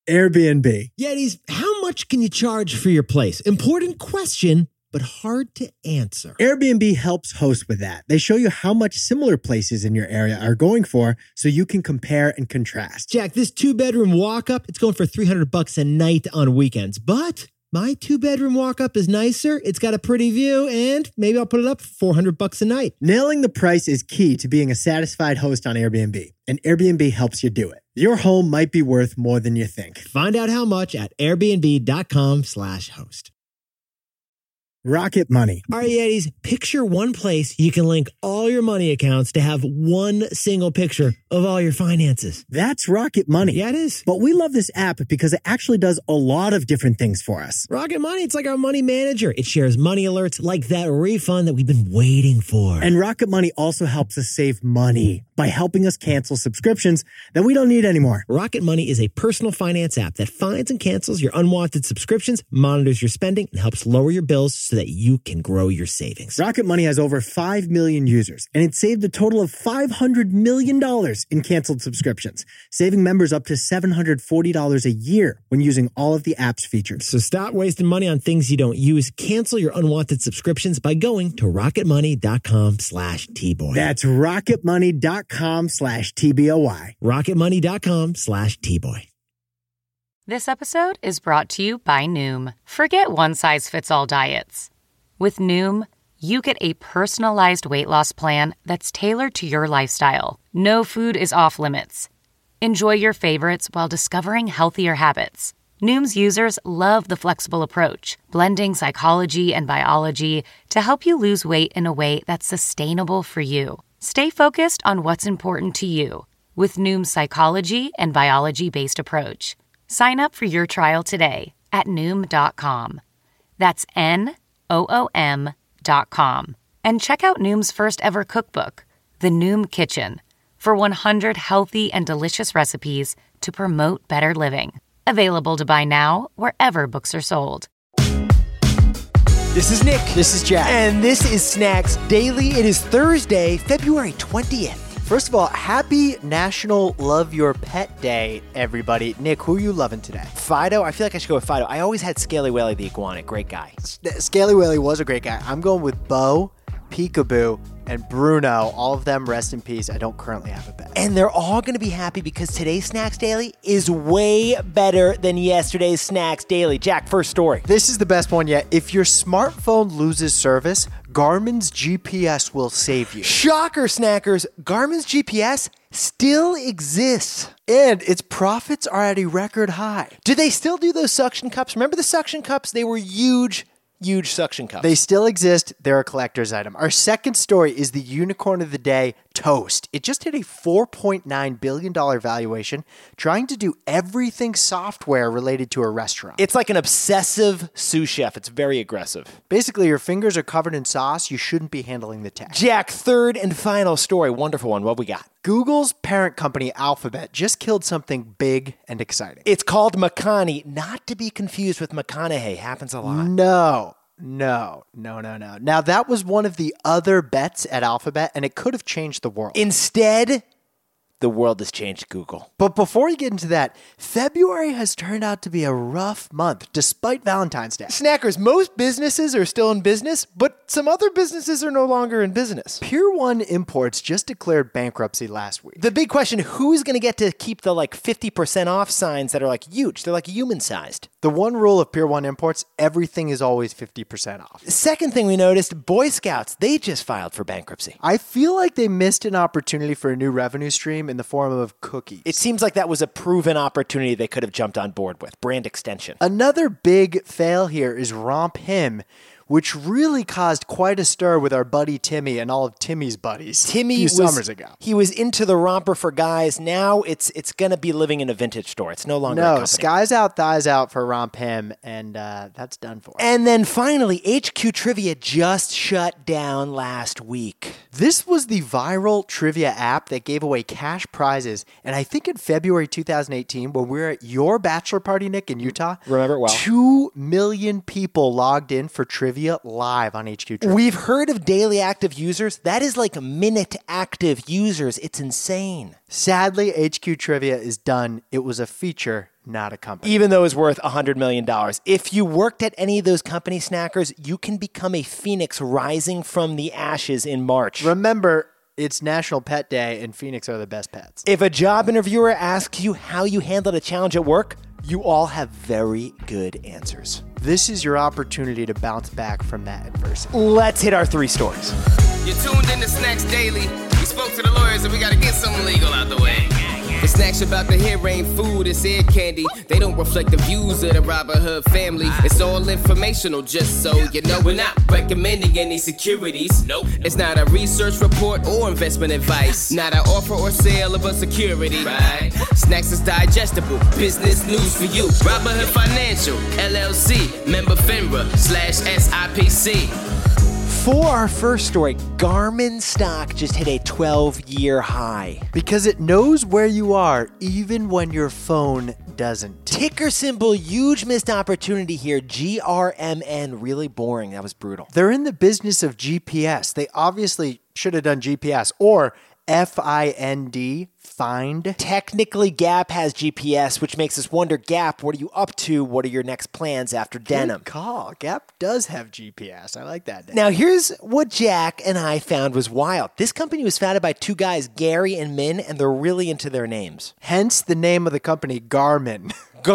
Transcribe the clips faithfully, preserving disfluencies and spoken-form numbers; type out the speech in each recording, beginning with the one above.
Airbnb. Yetis, how much can you charge for your place? Important question, but hard to answer. Airbnb helps host with that. They show you how much similar places in your area are going for so you can compare and contrast. Jack, this two-bedroom walk-up, it's going for three hundred bucks a night on weekends, but my two-bedroom walk-up is nicer, it's got a pretty view, and maybe I'll put it up for four hundred bucks a night. Nailing the price is key to being a satisfied host on Airbnb, and Airbnb helps you do it. Your home might be worth more than you think. Find out how much at airbnb.com slash host. Rocket Money. All right, Yetis, picture one place you can link all your money accounts to have one single picture of all your finances. That's Rocket Money. Yeah, it is. But we love this app because it actually does a lot of different things for us. Rocket Money, it's like our money manager. It shares money alerts like that refund that we've been waiting for. And Rocket Money also helps us save money by helping us cancel subscriptions that we don't need anymore. Rocket Money is a personal finance app that finds and cancels your unwanted subscriptions, monitors your spending, and helps lower your bills so that you can grow your savings. Rocket Money has over five million users, and it saved a total of five hundred million dollars in canceled subscriptions, saving members up to seven hundred forty dollars a year when using all of the app's features. So stop wasting money on things you don't use. Cancel your unwanted subscriptions by going to rocketmoney.com slash T-Boy. That's rocketmoney.com slash T B O Y. rocketmoney.com slash T-Boy. This episode is brought to you by Noom. Forget one-size-fits-all diets. With Noom, you get a personalized weight loss plan that's tailored to your lifestyle. No food is off limits. Enjoy your favorites while discovering healthier habits. Noom's users love the flexible approach, blending psychology and biology to help you lose weight in a way that's sustainable for you. Stay focused on what's important to you with Noom's psychology and biology-based approach. Sign up for your trial today at Noom dot com. That's N O O M dot com. And check out Noom's first ever cookbook, The Noom Kitchen, for one hundred healthy and delicious recipes to promote better living. Available to buy now wherever books are sold. This is Nick. This is Jack. And this is Snacks Daily. It is Thursday, February twentieth. First of all, happy National Love Your Pet Day, everybody. Nick, who are you loving today? Fido? I feel like I should go with Fido. I always had Scaly Whaley the iguana. Great guy. S- Scaly Whaley was a great guy. I'm going with Bo, Peekaboo, and Bruno. All of them, rest in peace. I don't currently have a pet. And they're all going to be happy because today's Snacks Daily is way better than yesterday's Snacks Daily. Jack, first story. This is the best one yet. If your smartphone loses service, Garmin's G P S will save you. Shocker, snackers. Garmin's G P S still exists. And its profits are at a record high. Do they still do those suction cups? Remember the suction cups? They were huge. Huge suction cups. They still exist. They're a collector's item. Our second story is the unicorn of the day, Toast. It just hit a four point nine billion dollars valuation, trying to do everything software related to a restaurant. It's like an obsessive sous chef. It's very aggressive. Basically, your fingers are covered in sauce. You shouldn't be handling the tech. Jack, third and final story. Wonderful one. What we got? Google's parent company, Alphabet, just killed something big and exciting. It's called McConaughey, not to be confused with McConaughey. Happens a lot. No. No, no, no, no. Now, that was one of the other bets at Alphabet, and it could have changed the world. Instead, the world has changed Google. But before we get into that, February has turned out to be a rough month, despite Valentine's Day. Snackers, most businesses are still in business, but some other businesses are no longer in business. Pier one Imports just declared bankruptcy last week. The big question, who's going to get to keep the like fifty percent off signs that are like huge? They're like human-sized. The one rule of Pier one Imports, everything is always fifty percent off. The second thing we noticed, Boy Scouts, they just filed for bankruptcy. I feel like they missed an opportunity for a new revenue stream in the form of cookies. It seems like that was a proven opportunity they could have jumped on board with. Brand extension. Another big fail here is Romp Him, which really caused quite a stir with our buddy Timmy and all of Timmy's buddies Timmy a few was, summers ago. He was into the romper for guys. Now it's it's going to be living in a vintage store. It's no longer a No, company. skies out, thighs out for Romp Him, and uh, that's done for. And then finally, H Q Trivia just shut down last week. This was the viral trivia app that gave away cash prizes, and I think in February two thousand eighteen, when we were at your bachelor party, Nick, in Utah, remember it well, two million people logged in for trivia live on H Q Trivia. We've heard of daily active users. That is like minute active users. It's insane. Sadly, H Q Trivia is done. It was a feature, not a company. Even though it's worth one hundred million dollars. If you worked at any of those company snackers, you can become a phoenix rising from the ashes in March. Remember, it's National Pet Day, and Phoenix are the best pets. If a job interviewer asks you how you handled a challenge at work, you all have very good answers. This is your opportunity to bounce back from that adversity. Let's hit our three stories. You're tuned in to Snacks Daily. We spoke to the lawyers and we gotta get something legal out the way. The snacks you're about to hear ain't food, it's ear candy. They don't reflect the views of the Robin Hood family. It's all informational, just so you know. We're not recommending any securities. Nope. It's not a research report or investment advice. Not an offer or sale of a security. Right. Snacks is digestible, business news for you. Robin Hood Financial, L L C, member FINRA, slash S I P C. For our first story, Garmin stock just hit a twelve-year high. Because it knows where you are, even when your phone doesn't. Ticker symbol, huge missed opportunity here. G R M N, really boring. That was brutal. They're in the business of G P S. They obviously should have done G P S or F I N D, find. Technically, Gap has G P S, which makes us wonder, Gap, what are you up to? What are your next plans after denim? Good call. Gap does have G P S. I like that name. Now, here's what Jack and I found was wild. This company was founded by two guys, Gary and Min, and they're really into their names. Hence the name of the company, Garmin.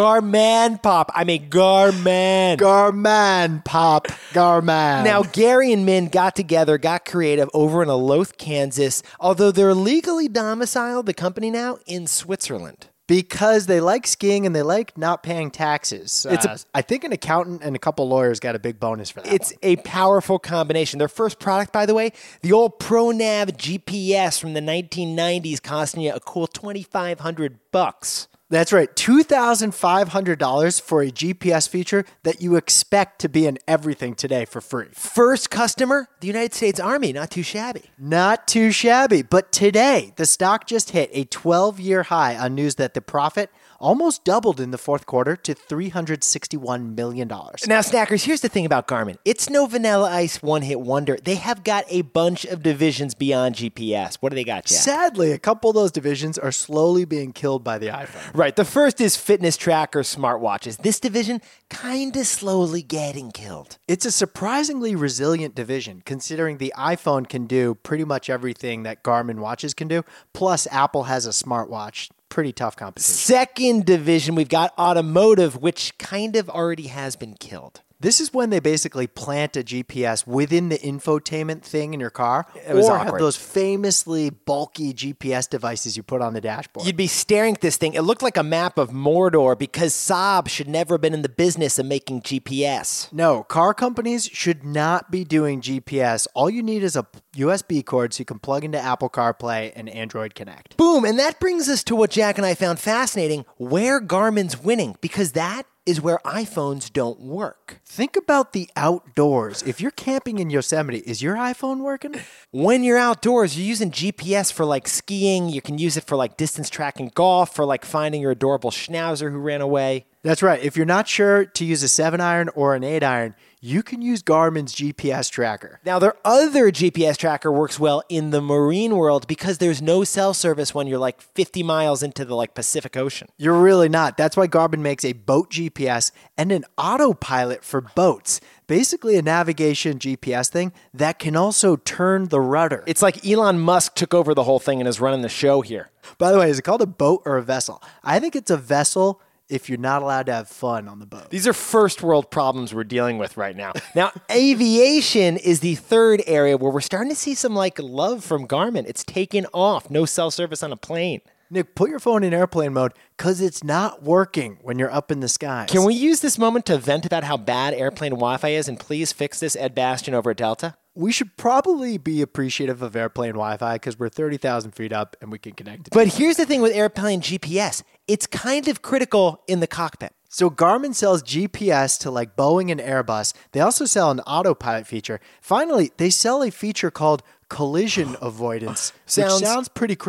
Garman Pop. I mean, Garman. Garman Pop. Garman. Now, Gary and Min got together, got creative over in Olathe, Kansas, although they're legally domiciled, the company now, in Switzerland. Because they like skiing and they like not paying taxes. It's uh, a, I think an accountant and a couple lawyers got a big bonus for that. It's one. a powerful combination. Their first product, by the way, the old ProNav G P S from the nineteen nineties, costing you a cool twenty-five hundred bucks. That's right, two thousand five hundred dollars for a G P S feature that you expect to be in everything today for free. First customer, the United States Army, not too shabby. Not too shabby, but today, the stock just hit a twelve-year high on news that the profit almost doubled in the fourth quarter to three hundred sixty-one million dollars. Now, Snackers, here's the thing about Garmin. It's no Vanilla Ice one-hit wonder. They have got a bunch of divisions beyond G P S. What do they got, Jack? Sadly, a couple of those divisions are slowly being killed by the iPhone. Right. The first is fitness tracker smartwatches. This division kind of slowly getting killed. It's a surprisingly resilient division, considering the iPhone can do pretty much everything that Garmin watches can do, plus Apple has a smartwatch. Pretty tough competition. Second division, we've got automotive, which kind of already has been killed. This is when they basically plant a G P S within the infotainment thing in your car, it was or awkward. have those famously bulky G P S devices you put on the dashboard. You'd be staring at this thing. It looked like a map of Mordor because Saab should never have been in the business of making G P S. No, car companies should not be doing G P S. All you need is a U S B cord so you can plug into Apple CarPlay and Android Connect. Boom, and that brings us to what Jack and I found fascinating, where Garmin's winning, because that is where iPhones don't work. Think about the outdoors. If you're camping in Yosemite, is your iPhone working? When you're outdoors, you're using G P S for like skiing. You can use it for like distance tracking golf, for like finding your adorable schnauzer who ran away. That's right. If you're not sure to use a seven iron or an eight iron, you can use Garmin's G P S tracker. Now, their other G P S tracker works well in the marine world because there's no cell service when you're like fifty miles into the like Pacific Ocean. You're really not. That's why Garmin makes a boat G P S and an autopilot for boats. Basically a navigation G P S thing that can also turn the rudder. It's like Elon Musk took over the whole thing and is running the show here. By the way, is it called a boat or a vessel? I think it's a vessel if you're not allowed to have fun on the boat. These are first world problems we're dealing with right now. Now, aviation is the third area where we're starting to see some like love from Garmin. It's taken off. No cell service on a plane. Nick, put your phone in airplane mode because it's not working when you're up in the skies. Can we use this moment to vent about how bad airplane Wi-Fi is and please fix this, Ed Bastian over at Delta? We should probably be appreciative of airplane Wi-Fi because we're thirty thousand feet up and we can connect to But here's the thing with airplane G P S. It's kind of critical in the cockpit. So Garmin sells G P S to like Boeing and Airbus. They also sell an autopilot feature. Finally, they sell a feature called collision avoidance, Sounds- which sounds pretty critical.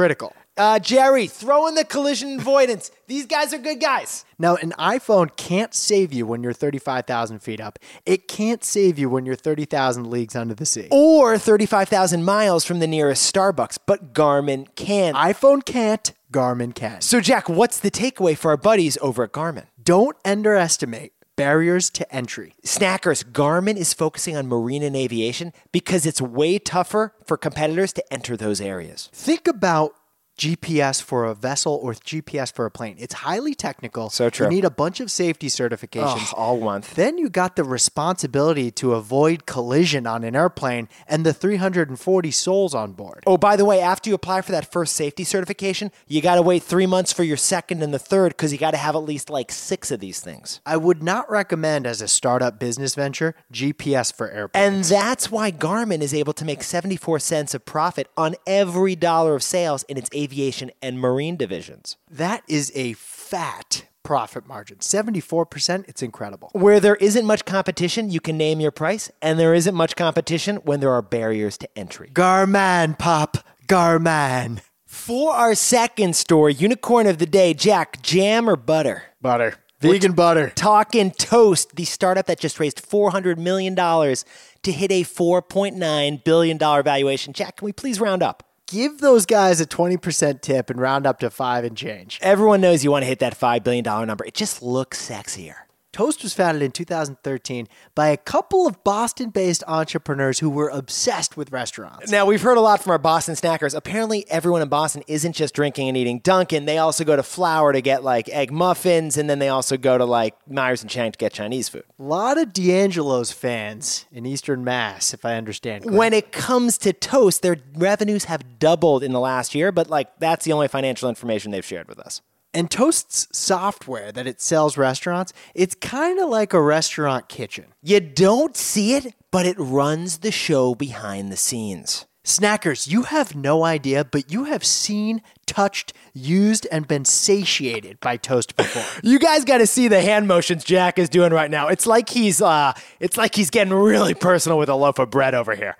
Uh, Jerry, throw in the collision avoidance. These guys are good guys. Now, an iPhone can't save you when you're thirty-five thousand feet up. It can't save you when you're thirty thousand leagues under the sea. Or thirty-five thousand miles from the nearest Starbucks, but Garmin can. iPhone can't, Garmin can. So, Jack, what's the takeaway for our buddies over at Garmin? Don't underestimate barriers to entry. Snackers, Garmin is focusing on marine and aviation because it's way tougher for competitors to enter those areas. Think about G P S for a vessel or G P S for a plane. It's highly technical. So true. You need a bunch of safety certifications. Oh, all month. Then you got the responsibility to avoid collision on an airplane and the three hundred forty souls on board. Oh, by the way, after you apply for that first safety certification, you got to wait three months for your second and the third because you got to have at least like six of these things. I would not recommend as a startup business venture G P S for airplanes. And that's why Garmin is able to make seventy-four cents of profit on every dollar of sales in its aviation and marine divisions. That is a fat profit margin. seventy-four percent, it's incredible. Where there isn't much competition, you can name your price, and there isn't much competition when there are barriers to entry. Garmin, Pop, Garmin. For our second story, unicorn of the day, Jack, jam or butter? Butter. Vegan butter. Talking Toast, the startup that just raised four hundred million dollars to hit a four point nine billion dollars valuation. Jack, can we please round up? Give those guys a twenty percent tip and round up to five and change. Everyone knows you want to hit that five billion dollars number. It just looks sexier. Toast was founded in two thousand thirteen by a couple of Boston-based entrepreneurs who were obsessed with restaurants. Now, we've heard a lot from our Boston snackers. Apparently, everyone in Boston isn't just drinking and eating Dunkin'. They also go to Flour to get, like, egg muffins, and then they also go to, like, Myers and Chang to get Chinese food. A lot of D'Angelo's fans in Eastern Mass, if I understand correctly. When it comes to Toast, their revenues have doubled in the last year, but, like, that's the only financial information they've shared with us. And Toast's software that it sells restaurants, it's kind of like a restaurant kitchen. You don't see it, but it runs the show behind the scenes. Snackers, you have no idea, but you have seen, touched, used, and been satiated by Toast before. You guys got to see the hand motions Jack is doing right now. It's like he's uh, it's like he's getting really personal with a loaf of bread over here.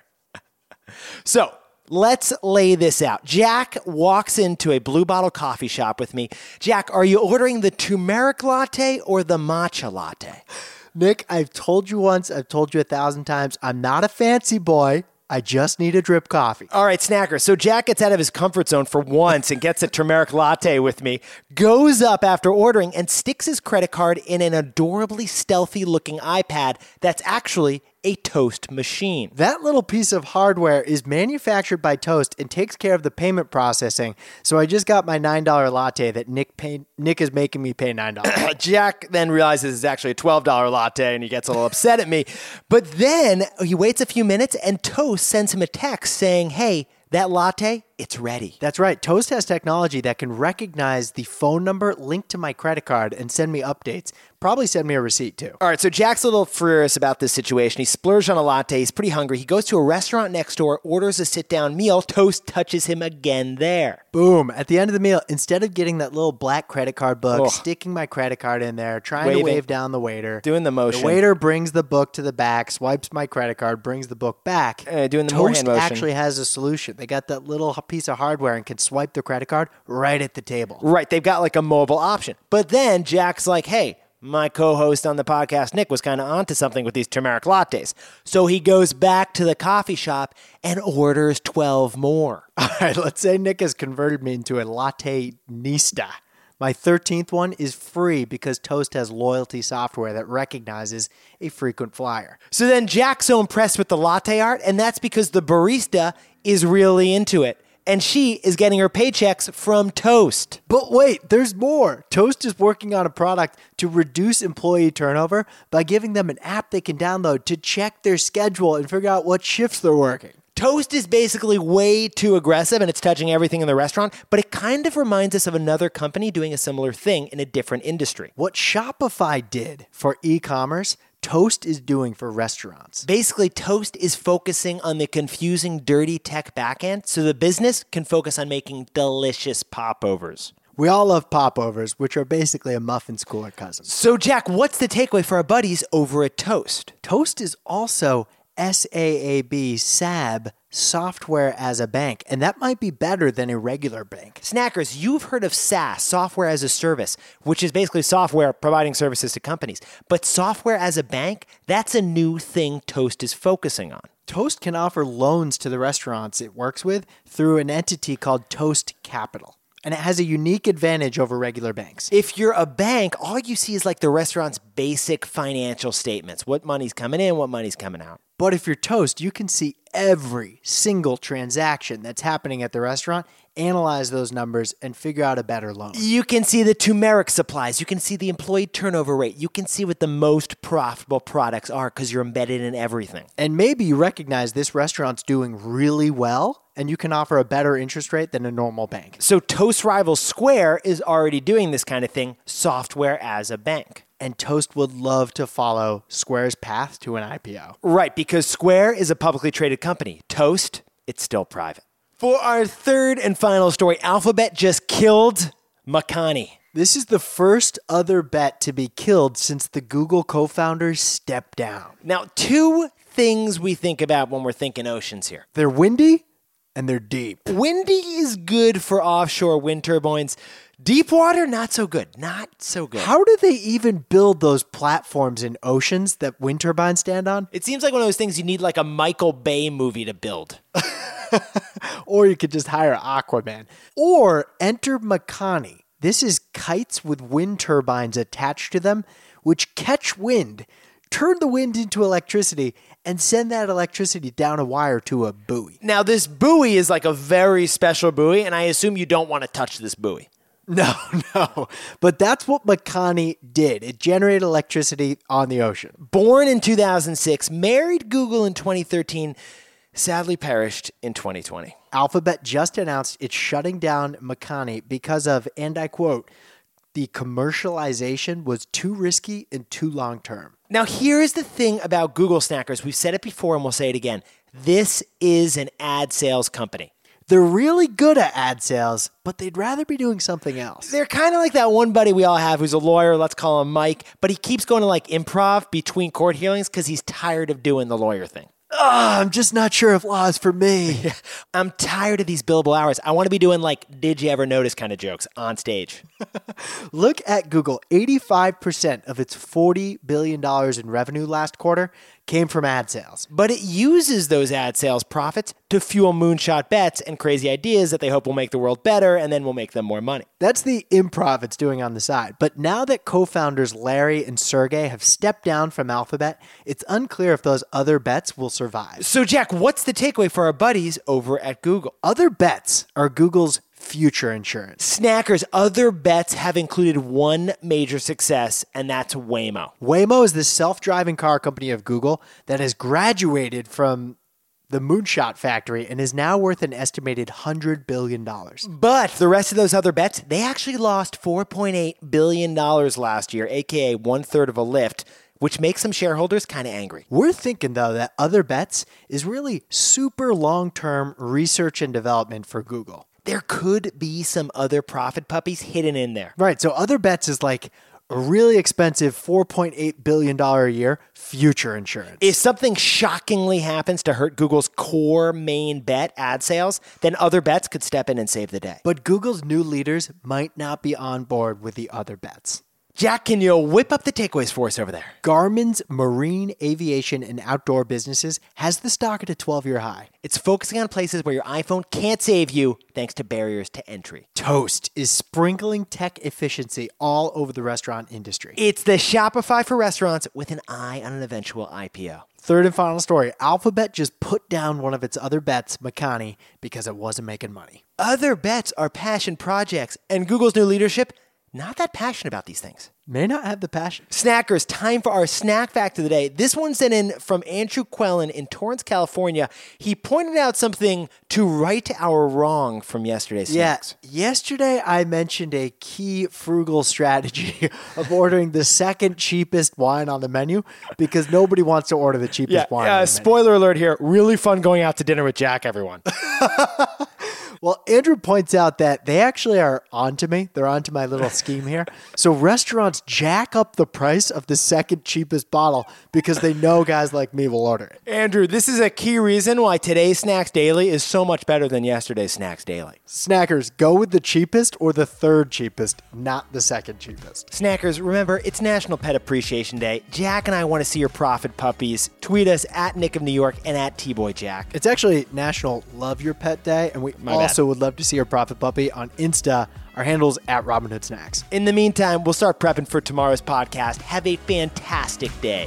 So, let's lay this out. Jack walks into a Blue Bottle coffee shop with me. Jack, are you ordering the turmeric latte or the matcha latte? Nick, I've told you once, I've told you a thousand times, I'm not a fancy boy. I just need a drip coffee. All right, Snacker. So Jack gets out of his comfort zone for once and gets a turmeric latte with me, goes up after ordering and sticks his credit card in an adorably stealthy looking iPad that's actually a Toast machine. That little piece of hardware is manufactured by Toast and takes care of the payment processing. So I just got my nine dollar latte that Nick pay, Nick is making me pay nine dollars. Jack then realizes it's actually a twelve dollar latte and he gets a little upset at me. But then he waits a few minutes and Toast sends him a text saying, hey, that latte, it's ready. That's right. Toast has technology that can recognize the phone number linked to my credit card and send me updates. Probably send me a receipt too. All right, so Jack's a little furious about this situation. He splurged on a latte. He's pretty hungry. He goes to a restaurant next door, orders a sit-down meal. Toast touches him again there. Boom. At the end of the meal, instead of getting that little black credit card book, Ugh. sticking my credit card in there, trying Waving. to wave down the waiter. Doing the motion. The waiter brings the book to the back, swipes my credit card, brings the book back. Uh, doing the more Toast hand motion. actually has a solution. They got that little piece of hardware and can swipe the credit card right at the table. Right, they've got like a mobile option. But then Jack's like, hey, my co-host on the podcast, Nick, was kind of onto something with these turmeric lattes. So he goes back to the coffee shop and orders twelve more. All right, let's say Nick has converted me into a latte-nista. My thirteenth one is free because Toast has loyalty software that recognizes a frequent flyer. So then Jack's so impressed with the latte art, and that's because the barista is really into it. And she is getting her paychecks from Toast. But wait, there's more. Toast is working on a product to reduce employee turnover by giving them an app they can download to check their schedule and figure out what shifts they're working. Toast is basically way too aggressive and it's touching everything in the restaurant, but it kind of reminds us of another company doing a similar thing in a different industry. What Shopify did for e-commerce, Toast is doing for restaurants. Basically, Toast is focusing on the confusing, dirty tech backend so the business can focus on making delicious popovers. We all love popovers, which are basically a muffin's cooler cousin. So, Jack, what's the takeaway for our buddies over at Toast? Toast is also S A A B, S A B, software as a bank, and that might be better than a regular bank. Snackers, you've heard of SaaS, software as a service, which is basically software providing services to companies. But software as a bank, that's a new thing Toast is focusing on. Toast can offer loans to the restaurants it works with through an entity called Toast Capital. And it has a unique advantage over regular banks. If you're a bank, all you see is like the restaurant's basic financial statements. What money's coming in, what money's coming out. But if you're Toast, you can see every single transaction that's happening at the restaurant, analyze those numbers, and figure out a better loan. You can see the turmeric supplies. You can see the employee turnover rate. You can see what the most profitable products are because you're embedded in everything. And maybe you recognize this restaurant's doing really well, and you can offer a better interest rate than a normal bank. So Toast rival Square is already doing this kind of thing, software as a bank. And Toast would love to follow Square's path to an I P O. Right, because Square is a publicly traded company. Toast, it's still private. For our third and final story, Alphabet just killed Makani. This is the first other bet to be killed since the Google co-founders stepped down. Now, two things we think about when we're thinking oceans here. They're windy and they're deep. Windy is good for offshore wind turbines. Deep water, not so good. Not so good. How do they even build those platforms in oceans that wind turbines stand on? It seems like one of those things you need like a Michael Bay movie to build. Or you could just hire Aquaman. Or enter Makani. This is kites with wind turbines attached to them, which catch wind, turn the wind into electricity, and send that electricity down a wire to a buoy. Now, this buoy is like a very special buoy, and I assume you don't want to touch this buoy. No, no. But that's what Makani did. It generated electricity on the ocean. Born in two thousand six, married Google in twenty thirteen, sadly perished in twenty twenty. Alphabet just announced it's shutting down Makani because of, and I quote, the commercialization was too risky and too long term. Now, here's the thing about Google Snackers. We've said it before and we'll say it again. This is an ad sales company. They're really good at ad sales, but they'd rather be doing something else. They're kind of like that one buddy we all have who's a lawyer, let's call him Mike, but he keeps going to like improv between court hearings because he's tired of doing the lawyer thing. Oh, I'm just not sure if law is for me. I'm tired of these billable hours. I want to be doing like, did you ever notice kind of jokes on stage. Look at Google. eighty-five percent of its forty billion dollars in revenue last quarter came from ad sales. But it uses those ad sales profits to fuel moonshot bets and crazy ideas that they hope will make the world better and then will make them more money. That's the improv it's doing on the side. But now that co-founders Larry and Sergey have stepped down from Alphabet, it's unclear if those other bets will survive. So, Jack, what's the takeaway for our buddies over at Google? Other bets are Google's future insurance. Snackers, other bets have included one major success, and that's Waymo. Waymo is the self-driving car company of Google that has graduated from the moonshot factory and is now worth an estimated one hundred billion dollars. But the rest of those other bets, they actually lost four point eight billion dollars last year, aka one-third of a lift, which makes some shareholders kind of angry. We're thinking, though, that Other Bets is really super long-term research and development for Google. There could be some other profit puppies hidden in there. Right, so Other Bets is like a really expensive four point eight billion dollars a year future insurance. If something shockingly happens to hurt Google's core main bet, ad sales, then Other Bets could step in and save the day. But Google's new leaders might not be on board with the Other Bets. Jack, can you whip up the takeaways for us over there? Garmin's marine, aviation, and outdoor businesses has the stock at a twelve-year high. It's focusing on places where your iPhone can't save you thanks to barriers to entry. Toast is sprinkling tech efficiency all over the restaurant industry. It's the Shopify for restaurants with an eye on an eventual I P O. Third and final story, Alphabet just put down one of its other bets, Makani, because it wasn't making money. Other bets are passion projects, and Google's new leadership, not that passionate about these things. May not have the passion. Snackers, time for our snack fact of the day. This one's sent in from Andrew Quellen in Torrance, California. He pointed out something to right our wrong from yesterday's snacks. Yeah, yesterday I mentioned a key frugal strategy of ordering the second cheapest wine on the menu because nobody wants to order the cheapest yeah, wine uh, on the spoiler menu. alert here. Really fun going out to dinner with Jack, everyone. Well, Andrew points out that they actually are onto me. They're onto my little scheme here. So restaurants jack up the price of the second cheapest bottle because they know guys like me will order it. Andrew, this is a key reason why today's Snacks Daily is so much better than yesterday's Snacks Daily. Snackers, go with the cheapest or the third cheapest, not the second cheapest. Snackers, remember, it's National Pet Appreciation Day. Jack and I want to see your profit puppies. Tweet us at Nick of New York and at T-Boy Jack. It's actually National Love Your Pet Day, and we My also bad. would love to see your profit puppy on Insta. Our handle's at Robin Hood Snacks. In the meantime, we'll start prepping for tomorrow's podcast. Have a fantastic day.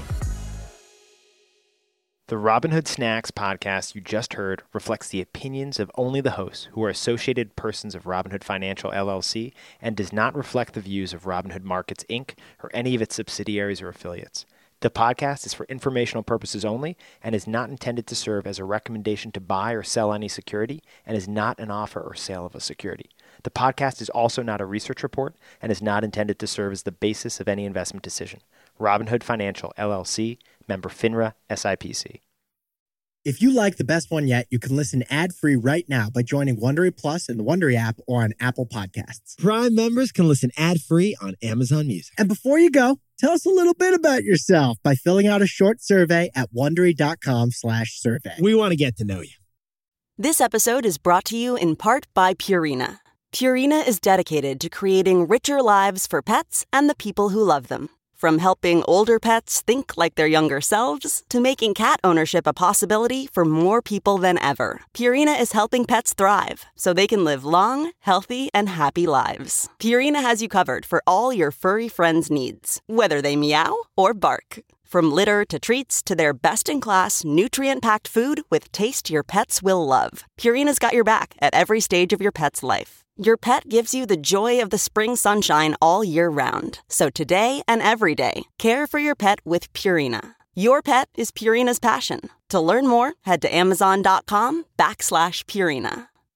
The Robin Hood Snacks podcast you just heard reflects the opinions of only the hosts, who are associated persons of Robin Hood Financial, L L C, and does not reflect the views of Robin Hood Markets, Incorporated, or any of its subsidiaries or affiliates. The podcast is for informational purposes only and is not intended to serve as a recommendation to buy or sell any security and is not an offer or sale of a security. The podcast is also not a research report and is not intended to serve as the basis of any investment decision. Robin Hood Financial, L L C, member FINRA, S I P C. If you like The Best One Yet, you can listen ad-free right now by joining Wondery Plus in the Wondery app or on Apple Podcasts. Prime members can listen ad-free on Amazon Music. And before you go, tell us a little bit about yourself by filling out a short survey at Wondery.com slash survey. We want to get to know you. This episode is brought to you in part by Purina. Purina is dedicated to creating richer lives for pets and the people who love them. From helping older pets think like their younger selves to making cat ownership a possibility for more people than ever, Purina is helping pets thrive so they can live long, healthy, and happy lives. Purina has you covered for all your furry friends' needs, whether they meow or bark. From litter to treats to their best-in-class, nutrient-packed food with taste your pets will love, Purina's got your back at every stage of your pet's life. Your pet gives you the joy of the spring sunshine all year round. So today and every day, care for your pet with Purina. Your pet is Purina's passion. To learn more, head to amazon.com backslash Purina.